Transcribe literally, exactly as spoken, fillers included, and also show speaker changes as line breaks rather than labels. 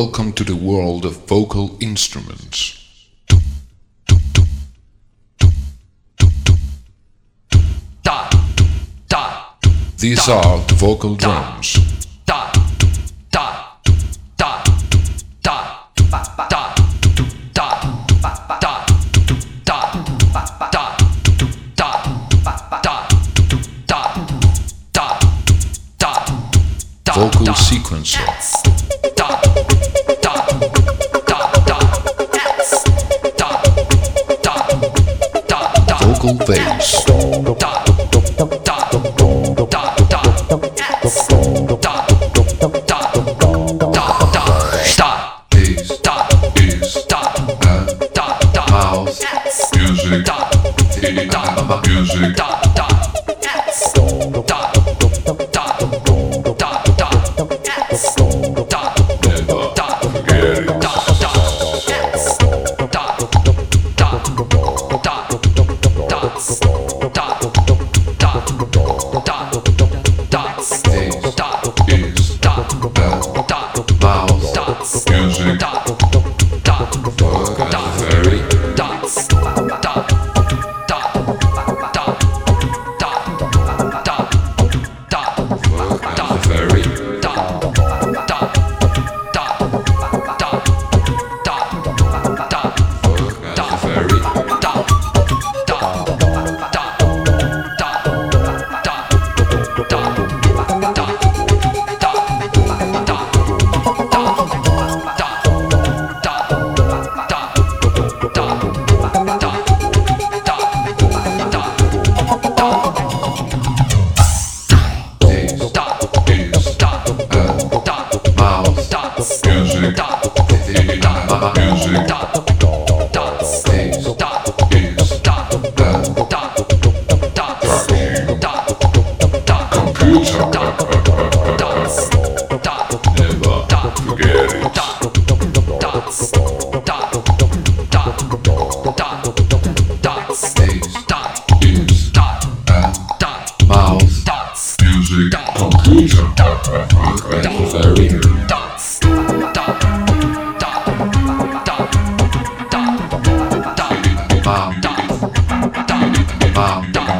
Welcome to the world of vocal instruments. Dum, dum, dum, dum, dum, dum, dum,
Da,
dum,
da,
dum. These are the vocal drums.
da, da, da, da, ba, ba, da, da, ba, ba, da, da, ba, ba, da, da, ba, ba, da, da, da, da, da,
Vocal
da,
sequencer.
da, da, da, da, da, da, da, da,
Vocal bass.
da, da, da, da, da, da, da,
Bass
da,
is
da,
and
da, da,
mouth music.
da,
In
da,
music.
da, da, da, da, da, da,
Never
da,
forget it.
da, da, da, da, da, da, da, da,
Bass is and mouth music. Work as a fairy. Work as a fairy. Work as a fairy. Bass is and mouth music. In music. Bass is and computer. Never forget it. Bass is and mouth music. Computer. Work as a fairy. Mouth. Mouth.